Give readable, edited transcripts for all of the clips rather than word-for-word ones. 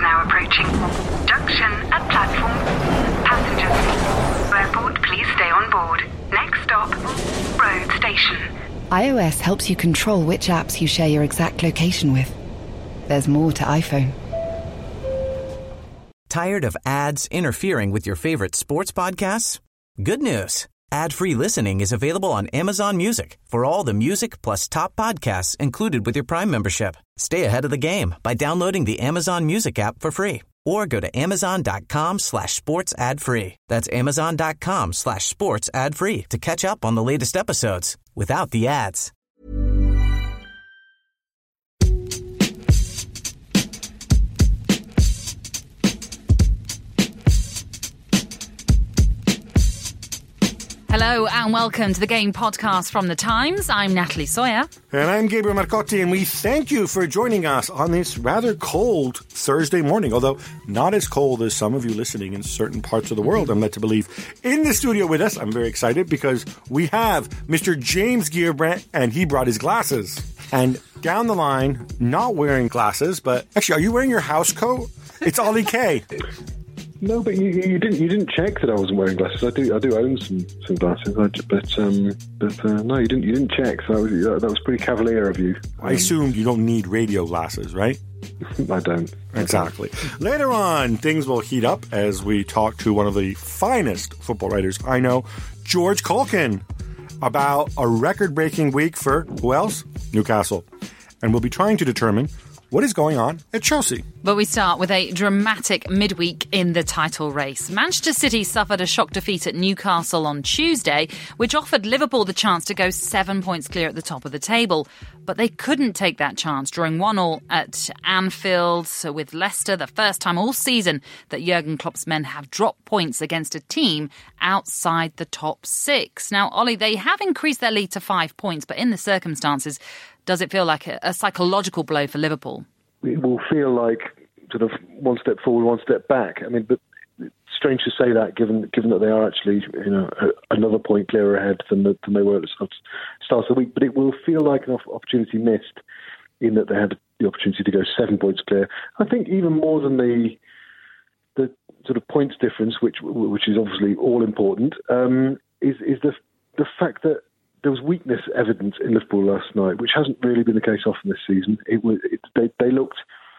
now approaching junction at platform. Passengers, airport, please stay on board. Next stop, road station. iOS helps you control which apps you share your exact location with. There's more to iPhone. Tired of ads interfering with your favorite sports podcasts? Good news. Ad-free listening is available on Amazon Music for all the music plus top podcasts included with your Prime membership. Stay ahead of the game by downloading the Amazon Music app for free or go to amazon.com/sports ad free. That's amazon.com/sports ad free to catch up on the latest episodes without the ads. Hello and welcome to the Game Podcast from The Times. I'm Natalie Sawyer. And I'm Gabriel Marcotti, and we thank you for joining us on this rather cold Thursday morning, although not as cold as some of you listening in certain parts of the world, I'm led to believe. In the studio with us, I'm very excited because we have Mr. James Gearbrandt, and he brought his glasses. And down the line, not wearing glasses, but actually, are you wearing your house coat? It's Ollie K. No, but you didn't check that I wasn't wearing glasses. I do own some glasses, but no, you didn't check. So that was pretty cavalier of you. I assumed you don't need radio glasses, right? I don't. Exactly. Later on, things will heat up as we talk to one of the finest football writers I know, George Culkin, about a record-breaking week for, who else? Newcastle. And we'll be trying to determine what is going on at Chelsea. But we start with a dramatic midweek in the title race. Manchester City suffered a shock defeat at Newcastle on Tuesday, which offered Liverpool the chance to go 7 points clear at the top of the table. But they couldn't take that chance, drawing 1-1 at Anfield with Leicester, the first time all season that Jurgen Klopp's men have dropped points against a team outside the top six. Now, Ollie, they have increased their lead to 5 points, but in the circumstances, does it feel like a psychological blow for Liverpool? It will feel like sort of one step forward, one step back. I mean, but it's strange to say that given that they are actually, another point clearer ahead than they were at the start of the week. But it will feel like an opportunity missed in that they had the opportunity to go 7 points clear. I think even more than the sort of points difference, which is obviously all important, is the fact that there was weakness evident in Liverpool last night, which hasn't really been the case often this season. They looked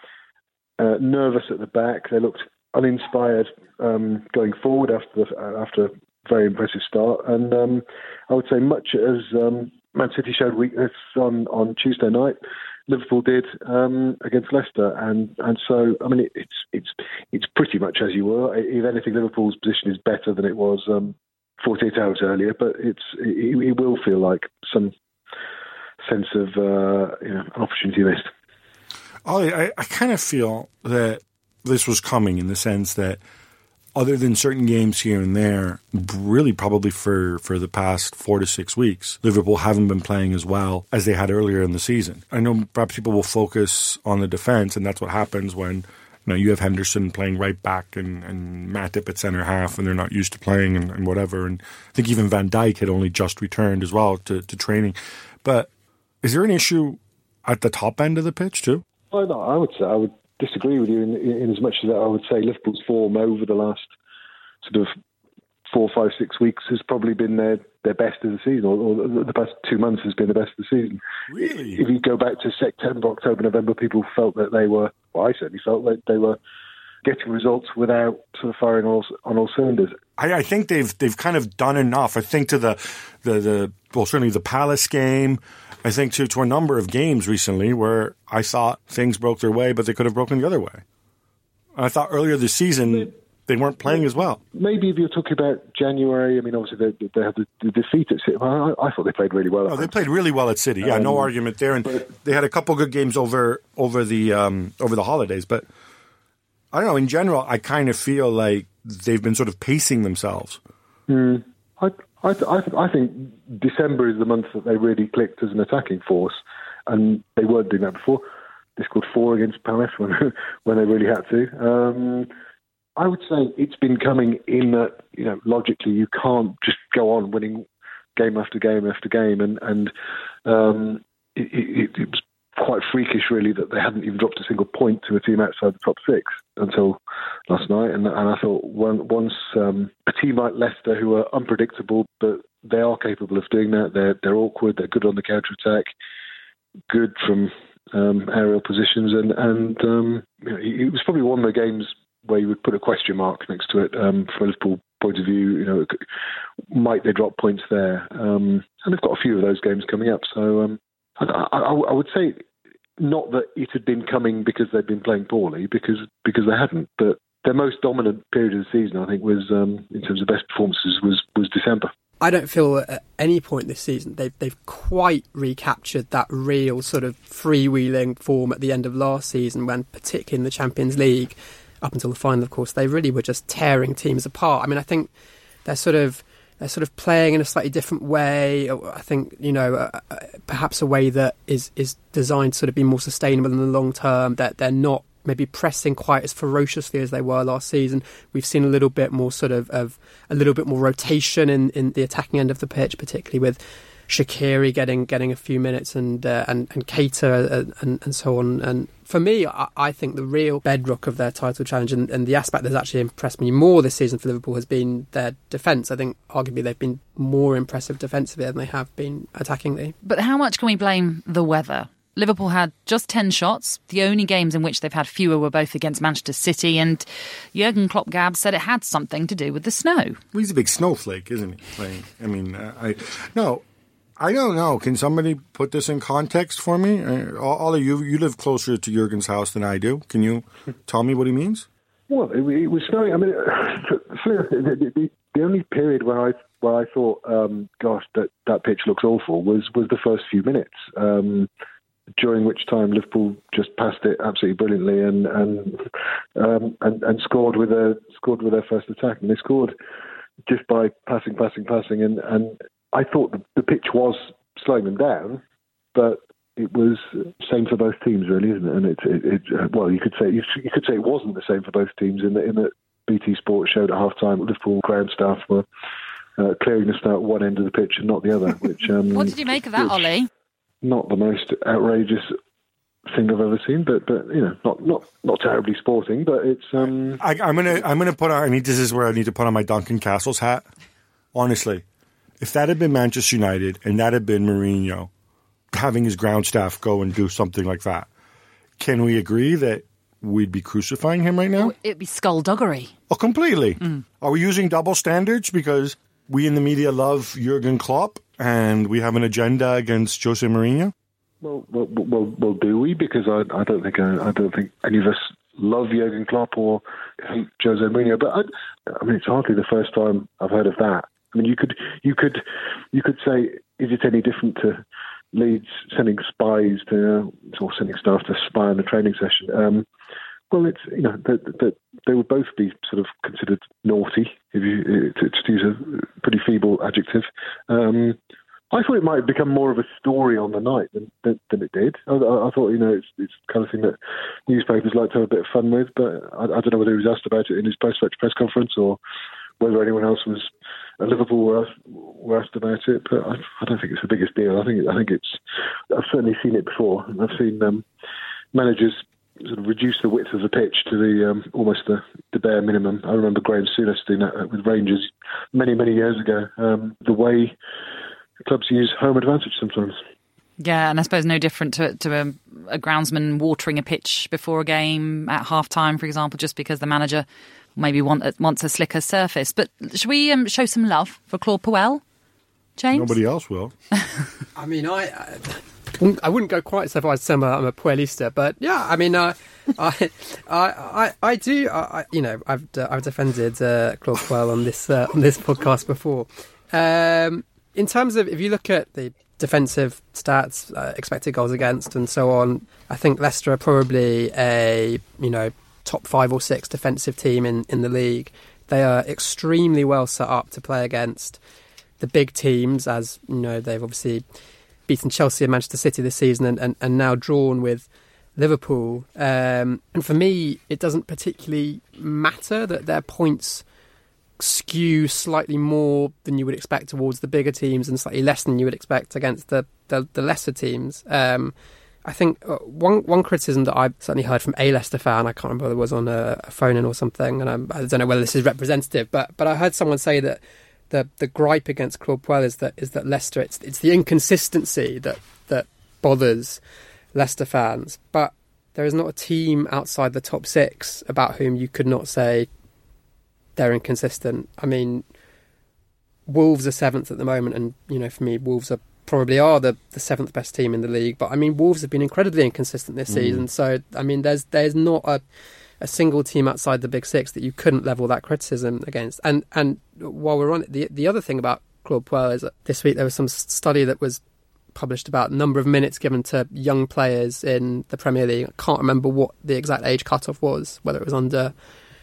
nervous at the back. They looked uninspired going forward after a very impressive start. And I would say much as Man City showed weakness on Tuesday night, Liverpool did against Leicester. And so, I mean, it's pretty much as you were. If anything, Liverpool's position is better than it was 48 hours earlier, but it will feel like some sense of an opportunity missed. Ollie, I kind of feel that this was coming in the sense that other than certain games here and there, really probably for the past 4 to 6 weeks, Liverpool haven't been playing as well as they had earlier in the season. I know perhaps people will focus on the defense, and that's what happens when you have Henderson playing right back and Matip at centre half, and they're not used to playing and whatever. And I think even Van Dijk had only just returned as well to training. But is there an issue at the top end of the pitch too? Well, no, I would disagree with you in as much as that I would say Liverpool's form over the last sort of 4, 5, 6 weeks has probably been their best of the season, or the past 2 months has been the best of the season. Really? If you go back to September, October, November, people felt that they were, well, I certainly felt that they were getting results without sort of firing on all cylinders. I think they've kind of done enough. I think to the certainly the Palace game, I think to a number of games recently where I thought things broke their way, but they could have broken the other way. I thought earlier this season they weren't playing as well. Maybe if you're talking about January, I mean, obviously they had the defeat at City. I thought they played really well. They played really well at City. Yeah, no argument there. And they had a couple good games over the holidays. But I don't know. In general, I kind of feel like they've been sort of pacing themselves. I think December is the month that they really clicked as an attacking force, and they weren't doing that before. They scored 4 against Palace when they really had to. I would say it's been coming in that, logically you can't just go on winning game after game after game, and it was quite freakish, really, that they hadn't even dropped a single point to a team outside the top six until last night. And I thought once a team like Leicester, who are unpredictable, but they are capable of doing that. They're awkward. They're good on the counter attack, good from aerial positions, and it was probably one of the games where you would put a question mark next to it from a Liverpool point of view. Might they drop points there? And they've got a few of those games coming up. So I would say not that it had been coming because they'd been playing poorly, because they hadn't. But their most dominant period of the season, I think, was in terms of best performances, was December. I don't feel at any point this season they've quite recaptured that real sort of freewheeling form at the end of last season, when, particularly in the Champions League, up until the final, of course, they really were just tearing teams apart. I mean, I think they're sort of playing in a slightly different way. I think, perhaps a way that is designed to sort of be more sustainable in the long term, that they're not maybe pressing quite as ferociously as they were last season. We've seen a little bit more sort of a little bit more rotation in the attacking end of the pitch, particularly with Shaqiri getting a few minutes and Keita and so on. And for me, I think the real bedrock of their title challenge and the aspect that's actually impressed me more this season for Liverpool has been their defence. I think arguably they've been more impressive defensively than they have been attackingly. But how much can we blame the weather? Liverpool had just 10 shots. The only games in which they've had fewer were both against Manchester City, and Jurgen Klopp said it had something to do with the snow. Well, he's a big snowflake, isn't he? I don't know. Can somebody put this in context for me? All of you live closer to Jurgen's house than I do. Can you tell me what he means? Well, it was snowing. I mean, the only period where I thought, gosh, that pitch looks awful was the first few minutes. During which time Liverpool just passed it absolutely brilliantly and scored with their first attack, and they scored just by passing, and I thought the pitch was slowing them down, but it was same for both teams, really, isn't it? And well, you could say it wasn't the same for both teams in that BT Sport showed at half time Liverpool ground staff were clearing the snow at one end of the pitch and not the other. Which what did you make of that, Ollie? Not the most outrageous thing I've ever seen, but not terribly sporting. But it's. I'm gonna put on. This is where I need to put on my Duncan Castles hat. Honestly, if that had been Manchester United and that had been Mourinho having his ground staff go and do something like that, can we agree that we'd be crucifying him right now? Oh, it'd be skullduggery. Oh, completely. Are we using double standards because we in the media love Jurgen Klopp and we have an agenda against Jose Mourinho? Well, do we? Because I don't think any of us love Jurgen Klopp or hate Jose Mourinho. But I mean, it's hardly the first time I've heard of that. I mean, you could say, is it any different to Leeds sending spies or sending staff to spy on a training session? Well, it's that they would both be sort of considered naughty, if you to use a pretty feeble adjective. I thought it might have become more of a story on the night than it did. I thought it's the kind of thing that newspapers like to have a bit of fun with, but I don't know whether he was asked about it in his post-match press conference or whether anyone else was at Liverpool were asked about it. But I don't think it's the biggest deal. I think it's. I've certainly seen it before. I've seen managers sort of reduce the width of the pitch to the almost the bare minimum. I remember Graham Souness doing that with Rangers many years ago. The way clubs use home advantage sometimes. Yeah, and I suppose no different to a groundsman watering a pitch before a game at half-time, for example, just because the manager maybe wants a slicker surface. But should we show some love for Claude Puel, James? Nobody else will. I mean, I wouldn't go quite so far as to say I'm a Puelista, but yeah, I mean, I do. I've defended Claude Puel on this podcast before. In terms of, if you look at the defensive stats, expected goals against and so on, I think Leicester are probably a top 5 or 6 defensive team in the league. They are extremely well set up to play against the big teams, as they've obviously beaten Chelsea and Manchester City this season and now drawn with Liverpool. And for me, it doesn't particularly matter that their points skew slightly more than you would expect towards the bigger teams and slightly less than you would expect against the lesser teams. I think one criticism that I've certainly heard from a Leicester fan, I can't remember whether it was on a phone-in or something, and I don't know whether this is representative, but I heard someone say that the gripe against Claude Puel is that Leicester, it's the inconsistency that bothers Leicester fans. But there is not a team outside the top six about whom you could not say they're inconsistent. I mean, Wolves are seventh at the moment, and for me, Wolves probably are the seventh best team in the league. But I mean, Wolves have been incredibly inconsistent this season. So I mean, there's not a single team outside the big six that you couldn't level that criticism against. And while we're on it, the other thing about Claude Puel is that this week there was some study that was published about number of minutes given to young players in the Premier League. I can't remember what the exact age cutoff was, whether it was under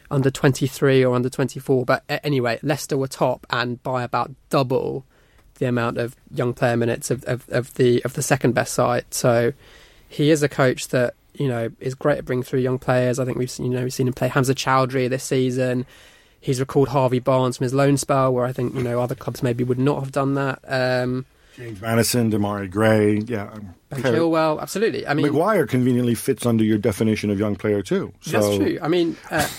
23 or under 24. But anyway, Leicester were top, and by about double the amount of young player minutes of the second best side. So he is a coach that is great at bringing through young players. I think we've seen him play Hamza Chowdhury this season. He's recalled Harvey Barnes from his loan spell, where I think other clubs maybe would not have done that. James Maddison, Demarai Gray, yeah. Ben Chilwell, absolutely. I mean, Maguire conveniently fits under your definition of young player too. So. That's true. I mean,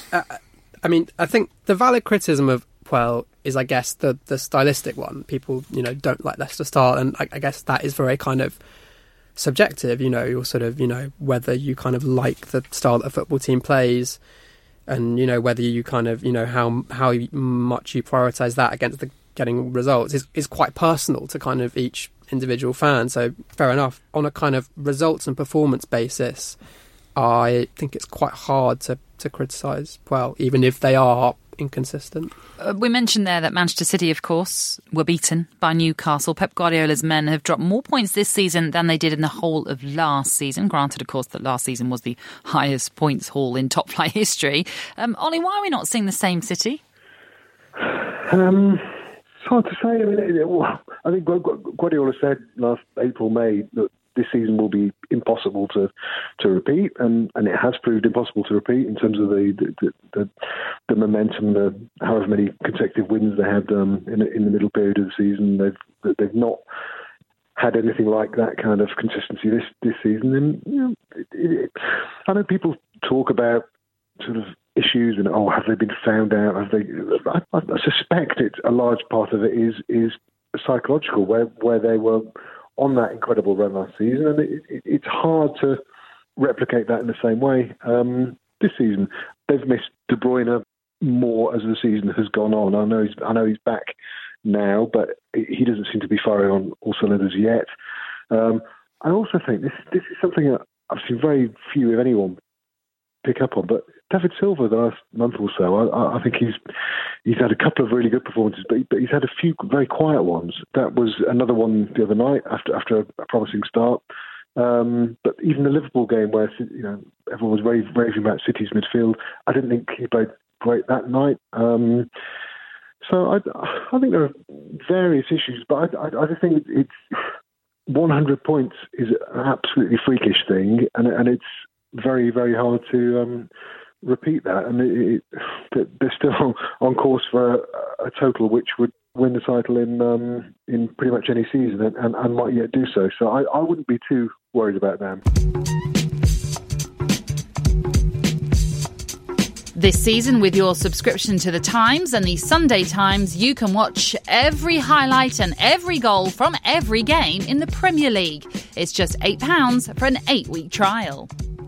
I think the valid criticism of Puel is, I guess, the stylistic one. People, don't like Leicester style, and I guess that is very kind of subjective. You're sort of, whether you kind of like the style that a football team plays, and whether you kind of, how much you prioritise that against getting results is quite personal to kind of each individual fan. So fair enough. On a kind of results and performance basis, I think it's quite hard to criticise Puel, even if they are inconsistent. We mentioned there that Manchester City, of course, were beaten by Newcastle. Pep Guardiola's men have dropped more points this season than they did in the whole of last season. Granted, of course, that last season was the highest points haul in top-flight history. Ollie, why are we not seeing the same City? It's hard to say. I think Guardiola said last April, May that this season will be impossible to repeat, and it has proved impossible to repeat in terms of the momentum, the however many consecutive wins they had in the middle period of the season. They've not had anything like that kind of consistency this season. And I know people talk about sort of issues and have they been found out? I suspect a large part of it is psychological, where they were on that incredible run last season, and it's hard to replicate that in the same way this season. They've missed De Bruyne more as the season has gone on. I know he's back now, but he doesn't seem to be firing on all cylinders yet. I also think this is something that I've seen very few, if anyone, pick up on, but David Silva the last month or so, I think he's had a couple of really good performances, but he's had a few very quiet ones. That was another one the other night after a promising start. But even the Liverpool game, where everyone was raving about City's midfield, I didn't think he played great that night. So I think there are various issues, but I just think it's 100 points is an absolutely freakish thing, and it's very, very hard to repeat that. And they're still on course for a total which would win the title in pretty much any season, and might yet do so. So I wouldn't be too worried about them. This season, with your subscription to The Times and the Sunday Times, you can watch every highlight and every goal from every game in the Premier League. It's just £8 for an 8-week trial.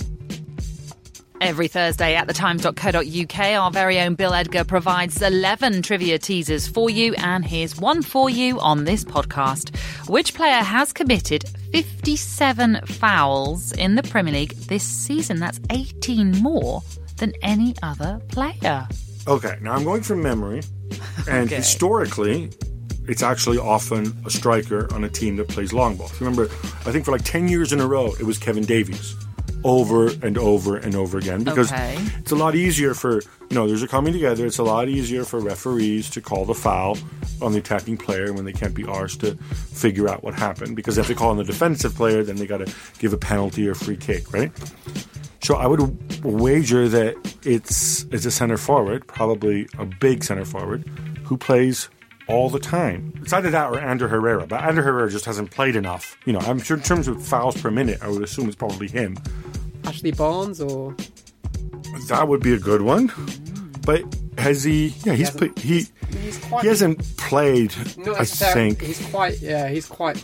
Every Thursday at thetimes.co.uk, our very own Bill Edgar provides 11 trivia teasers for you, and here's one for you on this podcast. Which player has committed 57 fouls in the Premier League this season? That's 18 more than any other player. Okay, now I'm going from memory, and historically, it's actually often a striker on a team that plays long ball. Remember, I think for like 10 years in a row, it was Kevin Davies. Over and over and over again, because it's a lot easier for, there's a coming together. It's a lot easier for referees to call the foul on the attacking player when they can't be arsed to figure out what happened, because if they call on the defensive player, then they got to give a penalty or free kick, right? So I would wager that it's a center forward, probably a big center forward, who plays all the time. It's either that or Ander Herrera, but Ander Herrera just hasn't played enough. You know, I'm sure in terms of fouls per minute, I would assume it's probably him. Ashley Barnes, or that would be a good one. But has he? Yeah, he hasn't played. I think he's quite. Yeah.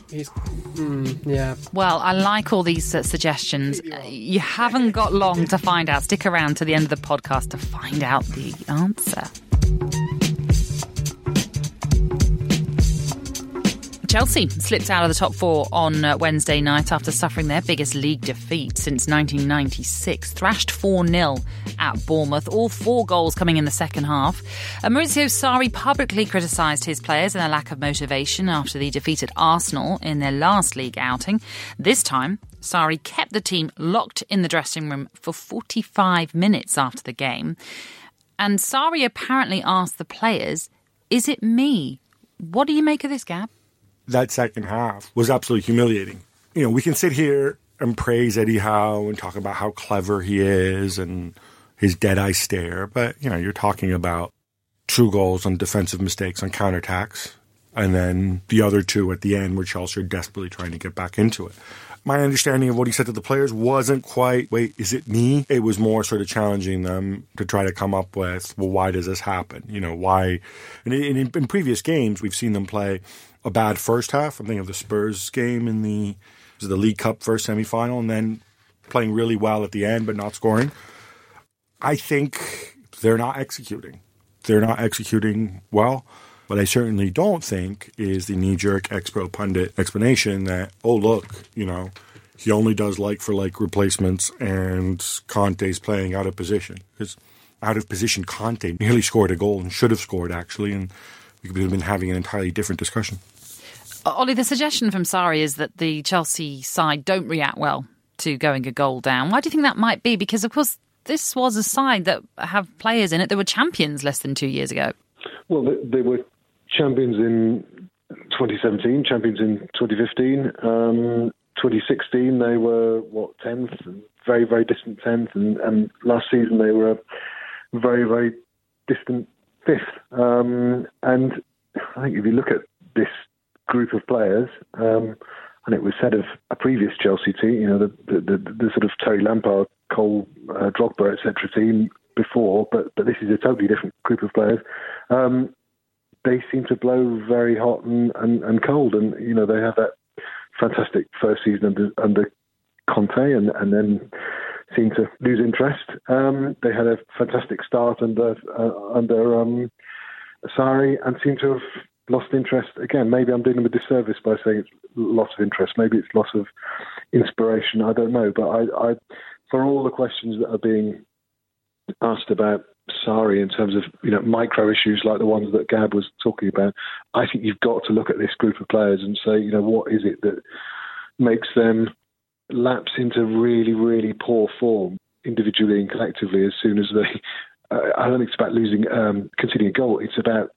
Well, I like all these suggestions. You haven't got long to find out. Stick around to the end of the podcast to find out the answer. Chelsea slipped out of the top four on Wednesday night after suffering their biggest league defeat since 1996. Thrashed 4-0 at Bournemouth, all 4 goals coming in the second half. Maurizio Sarri publicly criticised his players and their lack of motivation after the defeat at Arsenal in their last league outing. This time, Sarri kept the team locked in the dressing room for 45 minutes after the game. And Sarri apparently asked the players, "Is it me?" What do you make of this, Gab? That second half was absolutely humiliating. You know, we can sit here and praise Eddie Howe and talk about how clever he is and his dead-eye stare, but, you know, you're talking about 2 goals on defensive mistakes on counterattacks, and then the other 2 at the end where Chelsea are desperately trying to get back into it. My understanding of what he said to the players wasn't quite, wait, is it me? It was more sort of challenging them to try to come up with, well, why does this happen? You know, why? And in previous games, we've seen them play a bad first half. I'm thinking of the Spurs game in the League Cup first semi-final, and then playing really well at the end but not scoring. I think they're not executing. They're not executing well. What I certainly don't think is the knee-jerk ex-pro pundit explanation that, oh, look, you know, he only does like-for-like replacements and Conte's playing out of position. Because out of position, Conte nearly scored a goal and should have scored, actually, and we could have been having an entirely different discussion. Ollie, the suggestion from Sarri is that the Chelsea side don't react well to going a goal down. Why do you think that might be? Because, of course, this was a side that have players in it that were champions less than 2 years ago. Well, they were champions in 2017, champions in 2015. 2016, they were, 10th? Very, very distant 10th. And last season, they were a very, very distant 5th. And I think if you look at this group of players, and it was said of a previous Chelsea team, you know, the sort of Terry Lampard, Cole, Drogba, etc. team before, but this is a totally different group of players. They seem to blow very hot and cold, and you know they have that fantastic first season under Conte, and then seem to lose interest. They had a fantastic start under Sarri, and seem to have lost interest again. Maybe I'm doing them a disservice by saying it's loss of interest. Maybe it's loss of inspiration. I don't know, but I for all the questions that are being asked about Sarri in terms of, you know, micro issues like the ones that Gab was talking about, I think you've got to look at this group of players and say, you know, what is it that makes them lapse into really, really poor form individually and collectively as soon as they... I don't think it's about conceding a goal. It's about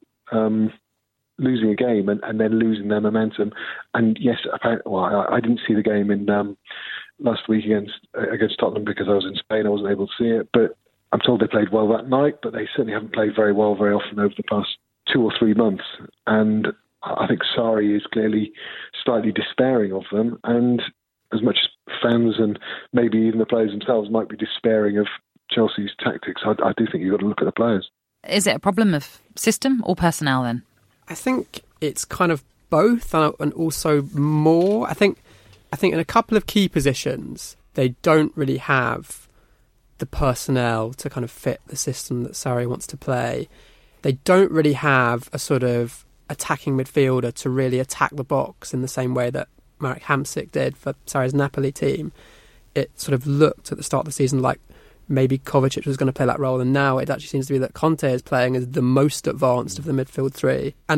losing a game and then losing their momentum. And yes, apparently, I didn't see the game in last week against Tottenham because I was in Spain. I wasn't able to see it, but I'm told they played well that night, but they certainly haven't played very well very often over the past 2 or 3 months. And I think Sarri is clearly slightly despairing of them. And as much as fans and maybe even the players themselves might be despairing of Chelsea's tactics, I do think you've got to look at the players. Is it a problem of system or personnel then? I think it's kind of both and also more. I think in a couple of key positions, they don't really have the personnel to kind of fit the system that Sarri wants to play. They don't really have a sort of attacking midfielder to really attack the box in the same way that Marek Hamsik did for Sarri's Napoli team. It sort of looked at the start of the season like maybe Kovacic was going to play that role, and now it actually seems to be that Conte is playing as the most advanced of the midfield three. And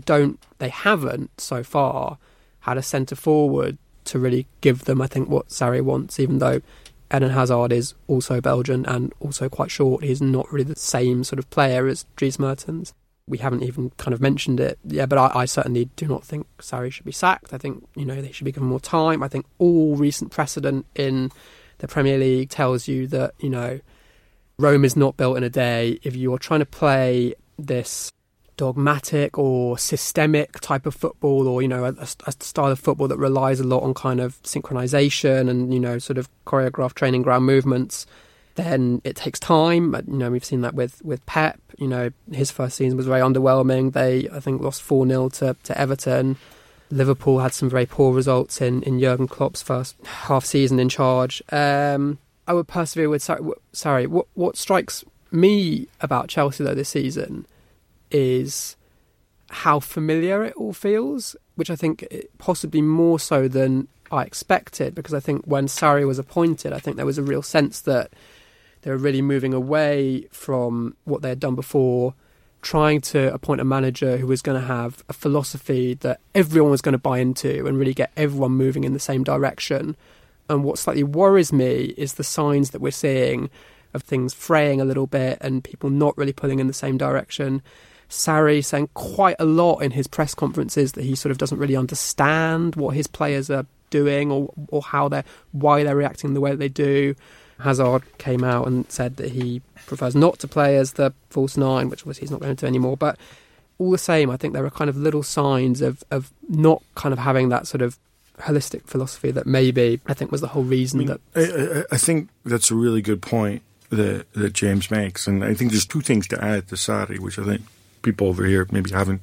they haven't so far had a centre forward to really give them, I think, what Sarri wants, even though Eden Hazard is also Belgian and also quite short. He's not really the same sort of player as Dries Mertens. We haven't even kind of mentioned it. Yeah, but I certainly do not think Sarri should be sacked. I think, you know, they should be given more time. I think all recent precedent in the Premier League tells you that, you know, Rome is not built in a day. If you're trying to play this dogmatic or systemic type of football, or, you know, a style of football that relies a lot on kind of synchronization and, you know, sort of choreographed training ground movements, then it takes time. You know, we've seen that with Pep. You know, his first season was very underwhelming. They, I think, lost 4-0 to Everton. Liverpool had some very poor results in Jurgen Klopp's first half season in charge. I would persevere with Sarri. What strikes me about Chelsea, though, this season is how familiar it all feels, which I think possibly more so than I expected, because I think when Sarri was appointed, I think there was a real sense that they were really moving away from what they had done before, trying to appoint a manager who was going to have a philosophy that everyone was going to buy into and really get everyone moving in the same direction. And what slightly worries me is the signs that we're seeing of things fraying a little bit and people not really pulling in the same direction. Sarri saying quite a lot in his press conferences that he sort of doesn't really understand what his players are doing or why they're reacting the way that they do. Hazard came out and said that he prefers not to play as the false nine, which was he's not going to do anymore. But all the same, I think there are kind of little signs of not kind of having that sort of holistic philosophy that maybe I think was the whole reason I think that's a really good point that James makes. And I think there's two things to add to Sarri, which I think people over here maybe haven't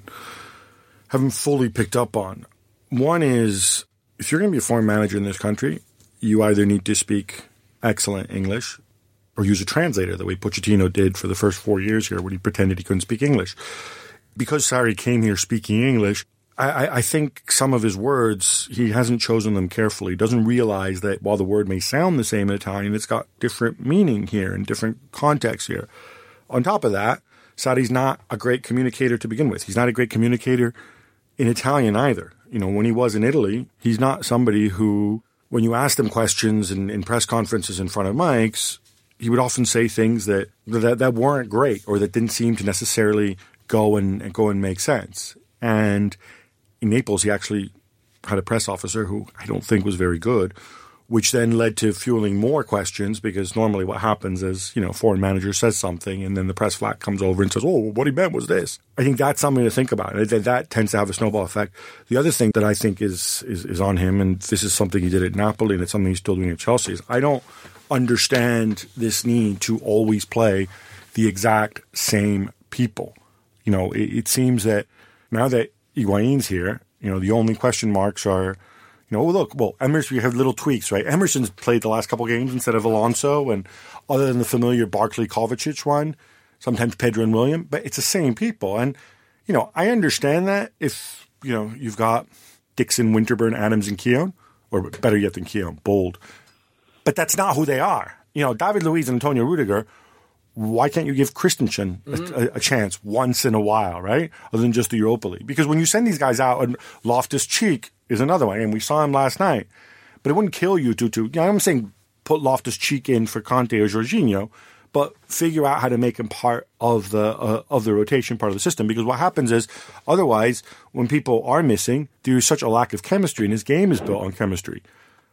fully picked up on. One is, if you're going to be a foreign manager in this country, you either need to speak excellent English or use a translator, the way Pochettino did for the first 4 years here when he pretended he couldn't speak English. Because Sarri came here speaking English, I think some of his words, he hasn't chosen them carefully. He doesn't realize that while the word may sound the same in Italian, it's got different meaning here and different context here. On top of that, Sarri's not a great communicator to begin with. He's not a great communicator in Italian either. You know, when he was in Italy, he's not somebody who, when you asked him questions in press conferences in front of mics, he would often say things that weren't great or that didn't seem to necessarily go and make sense. And in Naples, he actually had a press officer who I don't think was very good, which then led to fueling more questions, because normally what happens is, you know, a foreign manager says something and then the press flat comes over and says, oh, what he meant was this. I think that's something to think about. That tends to have a snowball effect. The other thing that I think is on him, and this is something he did at Napoli and it's something he's still doing at Chelsea, is I don't understand this need to always play the exact same people. You know, it seems that now that Higuain's here, you know, the only question marks are, you know, Emerson, you have little tweaks, right? Emerson's played the last couple games instead of Alonso, and other than the familiar Barkley Kovacic one, sometimes Pedro and William, but it's the same people. And, you know, I understand that if, you know, you've got Dixon, Winterburn, Adams, and Keown, or better yet than Keown, Bold. But that's not who they are. You know, David Luiz and Antonio Rudiger, why can't you give Christensen a chance once in a while, right? Other than just the Europa League. Because when you send these guys out, and Loftus-Cheek is another one, and we saw him last night, but it wouldn't kill you to you know, I'm saying put Loftus-Cheek in for Conte or Jorginho, but figure out how to make him part of the rotation, part of the system. Because what happens is, otherwise, when people are missing, there's such a lack of chemistry, and his game is built on chemistry.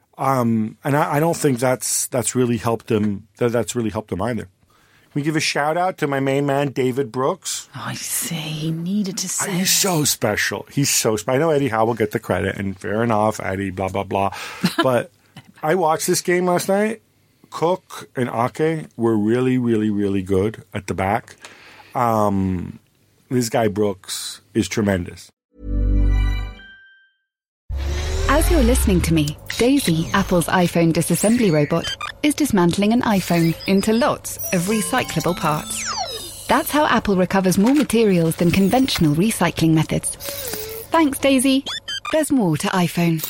And I don't think that's really helped him. That's really helped him either. We give a shout out to my main man, David Brooks. Oh, I see. He needed to say. He's so special. He's so special. I know Eddie Howe will get the credit, and fair enough, Eddie, blah, blah, blah. But I watched this game last night. Cook and Ake were really, really, really good at the back. This guy Brooks is tremendous. As you're listening to me, Daisy, Apple's iPhone disassembly robot, is dismantling an iPhone into lots of recyclable parts. That's how Apple recovers more materials than conventional recycling methods. Thanks, Daisy. There's more to iPhone.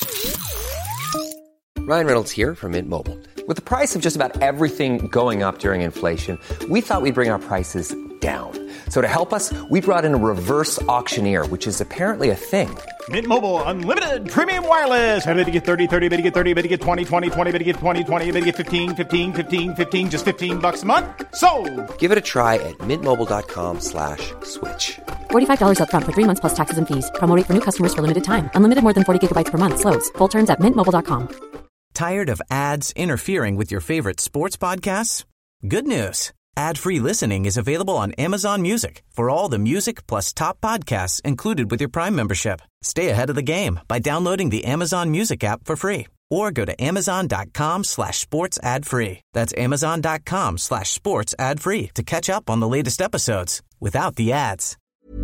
Ryan Reynolds here from Mint Mobile. With the price of just about everything going up during inflation, we thought we'd bring our prices down. So to help us, we brought in a reverse auctioneer, which is apparently a thing. Mint Mobile Unlimited Premium Wireless. How to get 30, 30, bit to get 30, bit to get 20, 20, 20, bit to get 20, 20, bit to get 15, 15, 15, 15, just $15 a month? Sold! Give it a try at mintmobile.com/switch. $45 up front for 3 months plus taxes and fees. Promo rate for new customers for limited time. Unlimited more than 40 gigabytes per month. Slows full terms at mintmobile.com. Tired of ads interfering with your favorite sports podcasts? Good news. Ad-free listening is available on Amazon Music for all the music plus top podcasts included with your Prime membership. Stay ahead of the game by downloading the Amazon Music app for free or go to amazon.com/sports ad free. That's amazon.com/sports ad free to catch up on the latest episodes without the ads.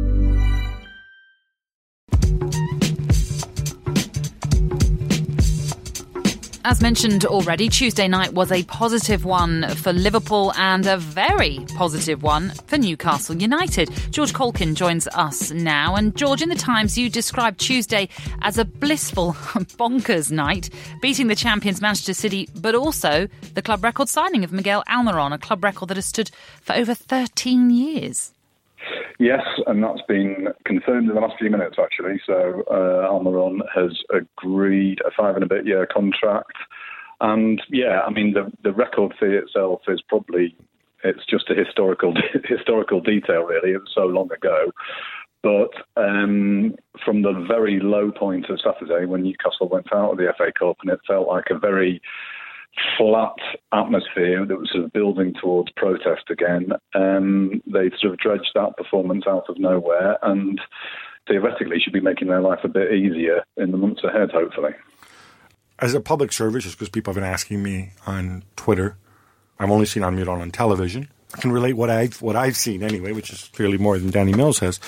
As mentioned already, Tuesday night was a positive one for Liverpool and a very positive one for Newcastle United. George Colkin joins us now. And George, in the Times, you described Tuesday as a blissful, bonkers night, beating the champions Manchester City, but also the club record signing of Miguel Almiron, a club record that has stood for over 13 years. Yes, and that's been confirmed in the last few minutes, actually. So Almiron has agreed a 5-and-a-bit-year contract. And, yeah, I mean, the record fee itself is probably, it's just a historical detail, really. It was so long ago. But from the very low point of Saturday, when Newcastle went out of the FA Cup, and it felt like a very flat atmosphere that was sort of building towards protest again, they sort of dredged that performance out of nowhere and theoretically should be making their life a bit easier in the months ahead, hopefully. As a public service, just because people have been asking me on Twitter, I've only seen Almiron on television. I can relate what I've seen anyway, which is clearly more than Danny Mills has.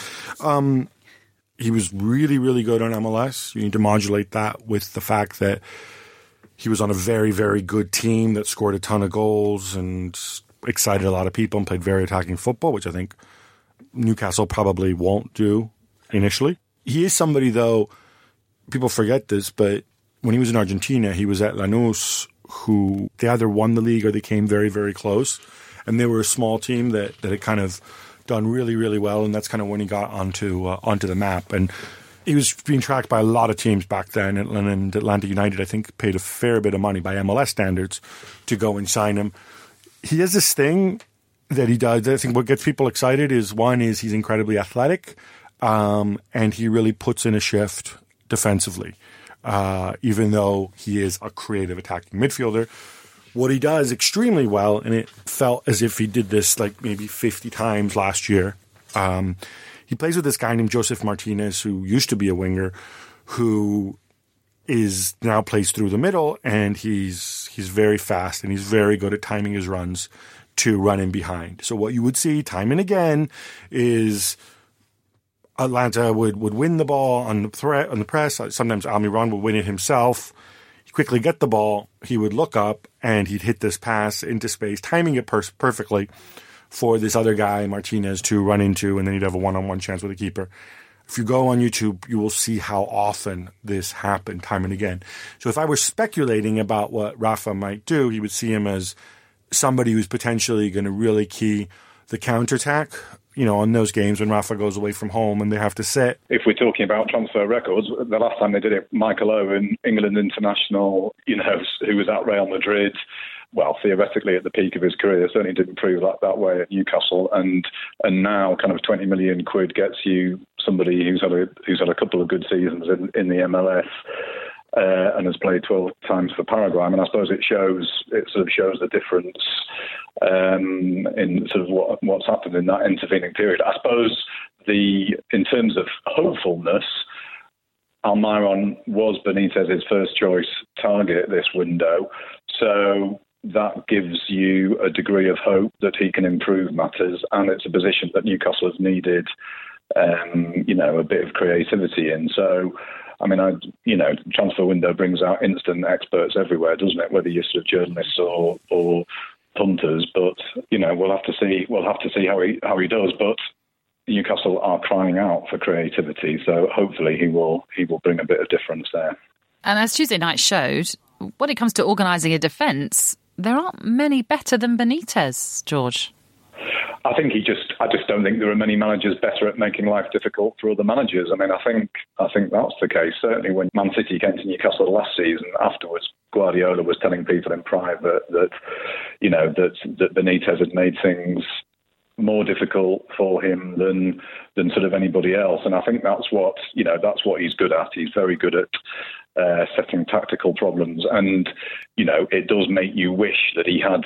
He was really, really good on MLS. You need to modulate that with the fact that he was on a very, very good team that scored a ton of goals and excited a lot of people and played very attacking football, which I think Newcastle probably won't do initially. He is somebody, though, people forget this, but when he was in Argentina, he was at Lanús, who they either won the league or they came very, very close. And they were a small team that had kind of done really, really well, and that's kind of when he got onto the map. And he was being tracked by a lot of teams back then, and Atlanta United, I think, paid a fair bit of money by MLS standards to go and sign him. He has this thing that he does. I think what gets people excited is he's incredibly athletic, and he really puts in a shift defensively, even though he is a creative attacking midfielder. What he does extremely well, and it felt as if he did this like maybe 50 times last year, he plays with this guy named Josef Martinez, who used to be a winger, who is now plays through the middle, and he's very fast, and he's very good at timing his runs to run in behind. So what you would see time and again is Atlanta would win the ball on the press. Sometimes Almiron would win it himself. He'd quickly get the ball. He would look up, and he'd hit this pass into space, timing it perfectly for this other guy, Martinez, to run into, and then he'd have a one-on-one chance with the keeper. If you go on YouTube, you will see how often this happened time and again. So if I were speculating about what Rafa might do, he would see him as somebody who's potentially going to really key the counterattack, on those games when Rafa goes away from home and they have to sit. If we're talking about transfer records, the last time they did it, Michael Owen, England international, who was at Real Madrid, well, theoretically at the peak of his career, certainly didn't prove that way at Newcastle, and now kind of 20 million quid gets you somebody who's had a couple of good seasons in the MLS and has played 12 times for Paraguay. I mean, I suppose it sort of shows the difference in sort of what's happened in that intervening period. I suppose in terms of hopefulness, Almiron was Benitez's first choice target this window, so that gives you a degree of hope that he can improve matters, and it's a position that Newcastle has needed, a bit of creativity in. So, I mean, transfer window brings out instant experts everywhere, doesn't it? Whether you're sort of journalists or punters, but we'll have to see. We'll have to see how he does. But Newcastle are crying out for creativity, so hopefully he will bring a bit of difference there. And as Tuesday night showed, when it comes to organising a defence, there aren't many better than Benitez, George. I just don't think there are many managers better at making life difficult for other managers. I mean, I think that's the case. Certainly when Man City came to Newcastle last season, afterwards, Guardiola was telling people in private that Benitez had made things more difficult for him than sort of anybody else. And I think that's what he's good at. He's very good at setting tactical problems. And, it does make you wish that he had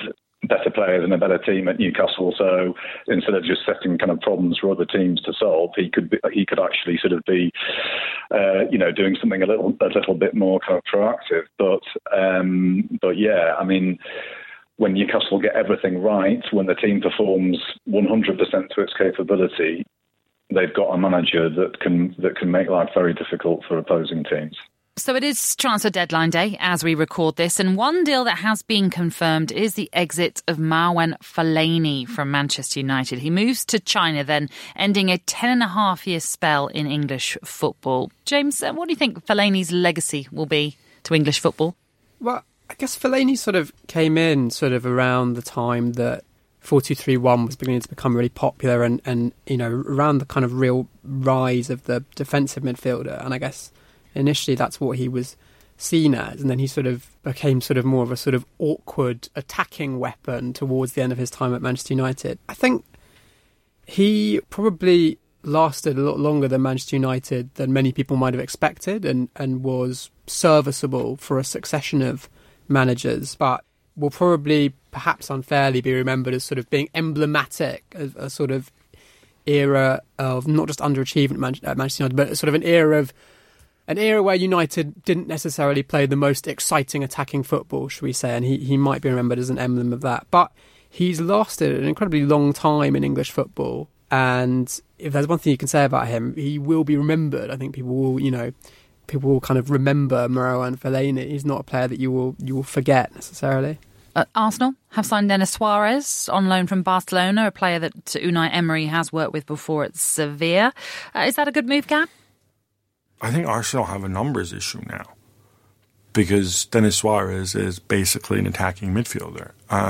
better players and a better team at Newcastle. So instead of just setting kind of problems for other teams to solve, he could actually sort of be, doing something a little bit more kind of proactive. But yeah, I mean, when Newcastle get everything right, when the team performs 100% to its capability, they've got a manager that can make life very difficult for opposing teams. So it is transfer deadline day as we record this, and one deal that has been confirmed is the exit of Marouane Fellaini from Manchester United. He moves to China, then ending a 10.5-year spell in English football. James, what do you think Fellaini's legacy will be to English football? Well, I guess Fellaini sort of came in sort of around the time that 4-2-3-1 was beginning to become really popular and around the kind of real rise of the defensive midfielder. And I guess initially that's what he was seen as, and then he sort of became sort of more of a sort of awkward attacking weapon towards the end of his time at Manchester United. I think he probably lasted a lot longer than Manchester United than many people might have expected, and was serviceable for a succession of managers, but will probably perhaps unfairly be remembered as sort of being emblematic of a sort of era of not just underachievement at Manchester United, but sort of an era where United didn't necessarily play the most exciting attacking football, shall we say, and he might be remembered as an emblem of that. But he's lasted an incredibly long time in English football, and if there's one thing you can say about him, he will be remembered. I think people will kind of remember Marouane Fellaini. He's not a player that you will forget necessarily. Arsenal have signed Denis Suarez on loan from Barcelona, a player that Unai Emery has worked with before at Sevilla. Is that a good move, Gab? I think Arsenal have a numbers issue now because Denis Suarez is basically an attacking midfielder.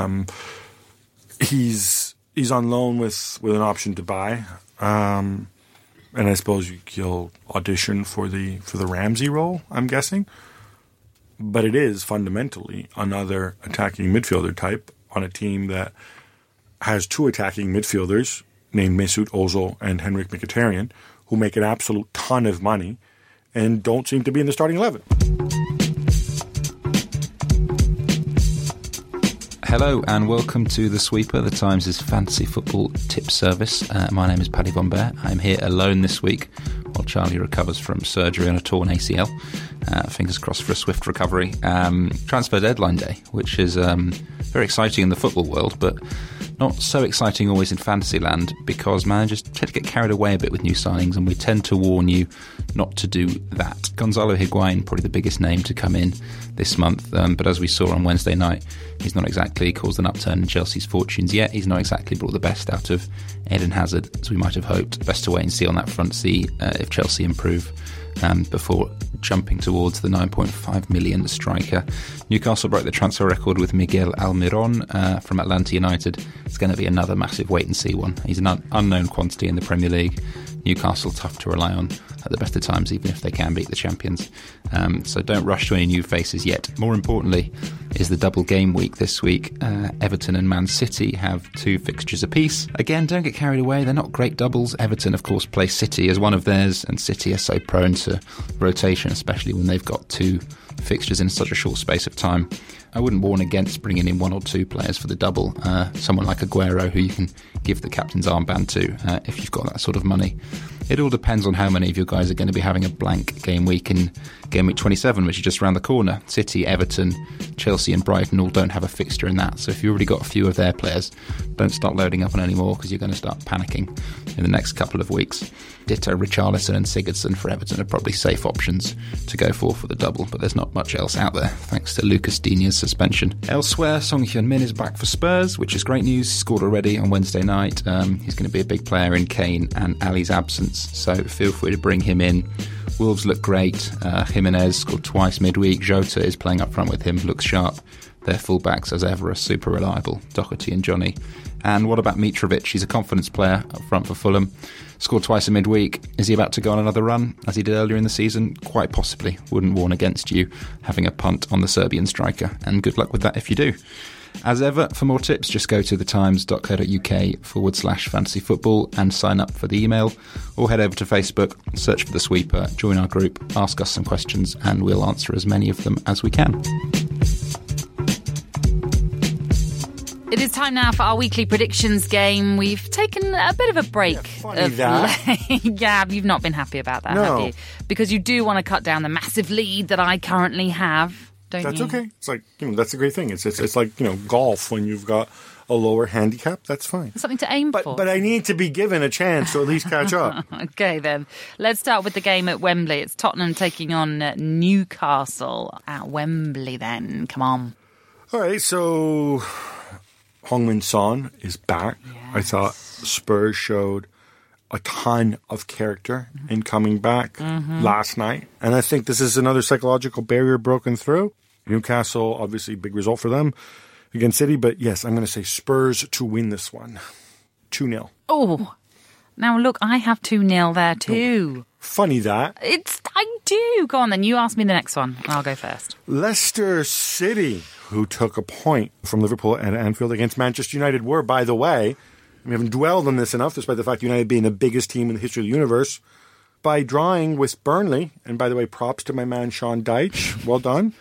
He's on loan with an option to buy, and I suppose he'll audition for the Ramsey role, I'm guessing. But it is fundamentally another attacking midfielder type on a team that has two attacking midfielders named Mesut Ozil and Henrik Mkhitaryan, who make an absolute ton of money and don't seem to be in the starting 11. Hello and welcome to The Sweeper, the Times' fantasy football tip service. My name is Paddy Von Bear. I'm here alone this week while Charlie recovers from surgery on a torn ACL. Fingers crossed for a swift recovery. Transfer deadline day, which is very exciting in the football world, but not so exciting always in fantasy land because managers tend to get carried away a bit with new signings, and we tend to warn you not to do that. Gonzalo Higuain, probably the biggest name to come in this month, but as we saw on Wednesday night, he's not exactly caused an upturn in Chelsea's fortunes yet. He's not exactly brought the best out of Eden Hazard, as we might have hoped. Best to wait and see on that front, see if Chelsea improve before jumping towards the 9.5 million striker. Newcastle broke the transfer record with Miguel Almiron from Atlanta United. It's going to be another massive wait-and-see one. He's an unknown quantity in the Premier League. Newcastle tough to rely on at the best of times, even if they can beat the champions. So don't rush to any new faces yet. More importantly is the double game week this week. Everton and Man City have 2 fixtures apiece. Again, don't get carried away. They're not great doubles. Everton, of course, play City as one of theirs, and City are so prone to rotation, especially when they've got 2 fixtures in such a short space of time. I wouldn't warn against bringing in 1 or 2 players for the double. Someone like Aguero, who you can give the captain's armband to if you've got that sort of money. It all depends on how many of you guys are going to be having a blank game week in game week 27, which is just around the corner. City, Everton, Chelsea and Brighton all don't have a fixture in that. So if you've already got a few of their players, don't start loading up on any more because you're going to start panicking in the next couple of weeks. Ditto Richarlison and Sigurdsson for Everton are probably safe options to go for the double, but there's not much else out there thanks to Lucas Digne's suspension. Elsewhere, Son Heung-min is back for Spurs, which is great news. He scored already on Wednesday night. He's going to be a big player in Kane and Ali's absence, so feel free to bring him in. Wolves look great. Jimenez scored twice midweek. Jota is playing up front with him, looks sharp. Their fullbacks, as ever, are super reliable, Doherty and Johnny. And what about Mitrovic? He's a confidence player up front for Fulham. Scored twice in midweek. Is he about to go on another run, as he did earlier in the season? Quite possibly. Wouldn't warn against you having a punt on the Serbian striker. And good luck with that if you do. As ever, for more tips, just go to thetimes.co.uk/fantasy football and sign up for the email, or head over to Facebook, search for The Sweeper, join our group, ask us some questions, and we'll answer as many of them as we can. It is time now for our weekly predictions game. We've taken a bit of a break. Gab, you've not been happy about that, have you? Because you do want to cut down the massive lead that I currently have, don't you? That's okay. It's like, that's a great thing. It's like, golf when you've got a lower handicap. That's fine. Something to aim for. But I need to be given a chance to at least catch up. Okay, then. Let's start with the game at Wembley. It's Tottenham taking on Newcastle at Wembley then. Come on. All right, so Heung-min Son is back. Yes. I thought Spurs showed a ton of character in coming back last night. And I think this is another psychological barrier broken through. Newcastle, obviously, big result for them against City. But yes, I'm going to say Spurs to win this one. 2-0. Oh, now look, I have 2-0 there too. Funny that. I do. Go on then, you ask me the next one. I'll go first. Leicester City, who took a point from Liverpool at Anfield against Manchester United, were, by the way, we haven't dwelled on this enough, despite the fact United being the biggest team in the history of the universe, by drawing with Burnley, and by the way, props to my man Sean Dyche, well done,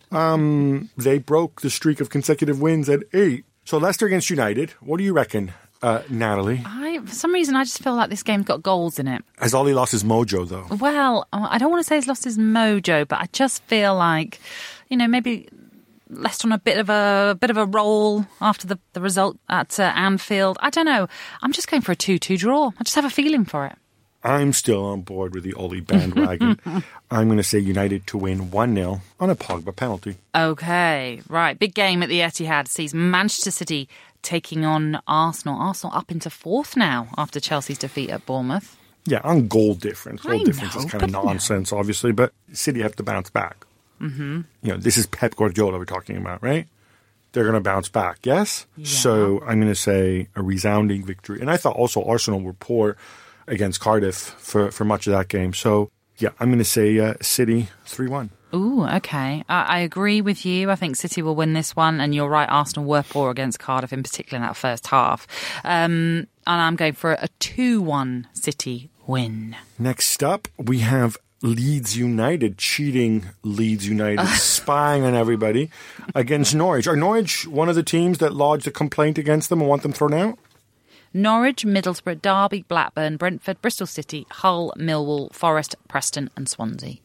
they broke the streak of consecutive wins at 8. So Leicester against United, what do you reckon, Natalie? For some reason, I just feel like this game's got goals in it. Has Ollie lost his mojo, though? Well, I don't want to say he's lost his mojo, but I just feel like, maybe Leicester on a bit of a roll after the result at Anfield. I don't know. I'm just going for a 2-2 draw. I just have a feeling for it. I'm still on board with the Ollie bandwagon. I'm going to say United to win 1-0 on a Pogba penalty. Okay, right. Big game at the Etihad sees Manchester City taking on Arsenal. Arsenal up into 4th now after Chelsea's defeat at Bournemouth. Yeah, on goal difference. Goal difference is kind of nonsense, obviously, but City have to bounce back. Mm-hmm. This is Pep Guardiola we're talking about, right? They're going to bounce back, yes? Yeah. So I'm going to say a resounding victory. And I thought also Arsenal were poor against Cardiff for much of that game. So, yeah, I'm going to say City 3-1. Ooh, okay. I agree with you. I think City will win this one. And you're right, Arsenal were poor against Cardiff, in particular in that first half. And I'm going for a 2-1 City win. Next up, we have Leeds United, cheating Leeds United, spying on everybody against Norwich. Are Norwich one of the teams that lodged a complaint against them and want them thrown out? Norwich, Middlesbrough, Derby, Blackburn, Brentford, Bristol City, Hull, Millwall, Forest, Preston and Swansea.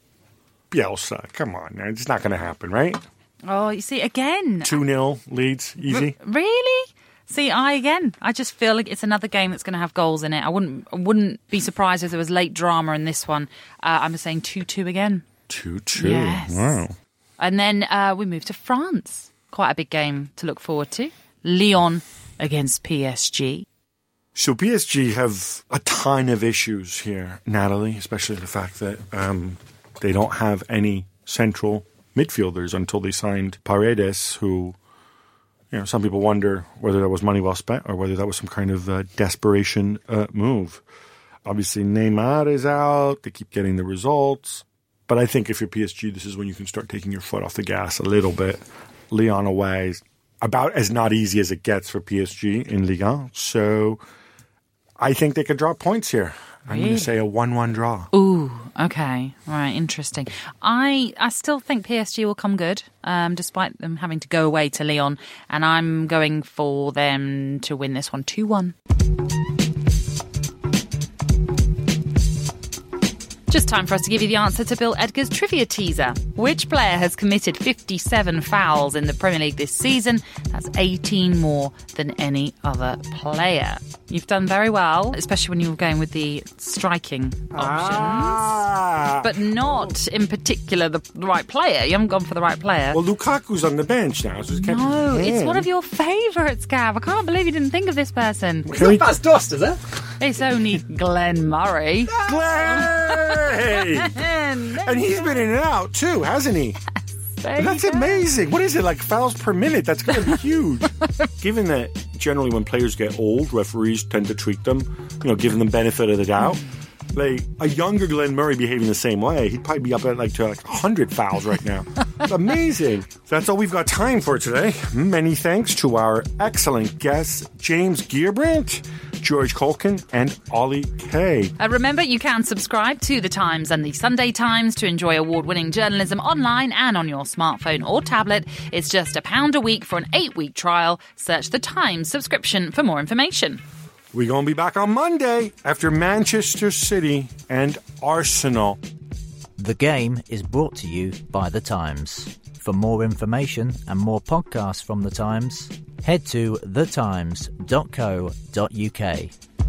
Bielsa, come on. It's not going to happen, right? Oh, you see, again. 2-0 Leeds, easy. Really? See, I just feel like it's another game that's going to have goals in it. I wouldn't be surprised if there was late drama in this one. I'm saying 2-2 again. 2-2. Yes. Wow. And then we move to France. Quite a big game to look forward to. Lyon against PSG. So PSG have a ton of issues here, Natalie, especially the fact that they don't have any central midfielders until they signed Paredes, who, some people wonder whether that was money well spent or whether that was some kind of desperation move. Obviously, Neymar is out. They keep getting the results. But I think if you're PSG, this is when you can start taking your foot off the gas a little bit. Lyon away is about as not easy as it gets for PSG in Ligue 1. So I think they could drop points here. I'm going to say a 1-1 draw. Ooh, okay. All right, interesting. I still think PSG will come good, despite them having to go away to Lyon. And I'm going for them to win this one 2-1. Just time for us to give you the answer to Bill Edgar's trivia teaser. Which player has committed 57 fouls in the Premier League this season? That's 18 more than any other player. You've done very well, especially when you were going with the striking options. But not, in particular, the right player. You haven't gone for the right player. Well, Lukaku's on the bench now. So it's one of your favourites, Gav. I can't believe you didn't think of this person. It's not Bas Dost, is it? It's only Glenn Murray. And he's been in and out, too, hasn't he? That's amazing. What is it, like fouls per minute? That's going to be huge. Given that generally when players get old, referees tend to treat them, giving them benefit of the doubt. Like a younger Glenn Murray behaving the same way, he'd probably be up at like 100 fouls right now. It's amazing. That's all we've got time for today. Many thanks to our excellent guest, James Gearbrandt, George Colkin and Ollie Kay. Remember, you can subscribe to The Times and The Sunday Times to enjoy award-winning journalism online and on your smartphone or tablet. It's just £1 a week for an 8-week trial. Search The Times subscription for more information. We're going to be back on Monday after Manchester City and Arsenal. The Game is brought to you by The Times. For more information and more podcasts from The Times, head to thetimes.co.uk.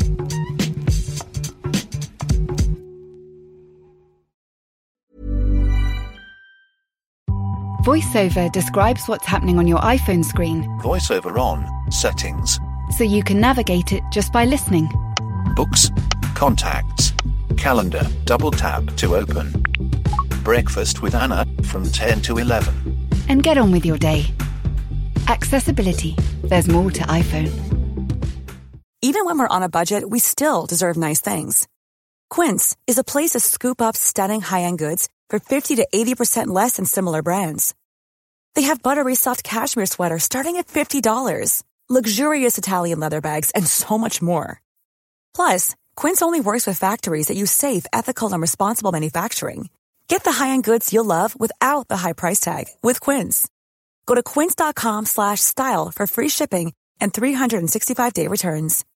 VoiceOver describes what's happening on your iPhone screen, VoiceOver on, settings, so you can navigate it just by listening. books, contacts, calendar, double tap to open. Breakfast with Anna from 10 to 11. And get on with your day. Accessibility. There's more to iPhone. Even when we're on a budget, we still deserve nice things. Quince is a place to scoop up stunning high-end goods for 50 to 80% less than similar brands. They have buttery soft cashmere sweaters starting at $50, luxurious Italian leather bags, and so much more. Plus, Quince only works with factories that use safe, ethical, and responsible manufacturing. Get the high-end goods you'll love without the high price tag with Quince. Go to quince.com/style for free shipping and 365-day returns.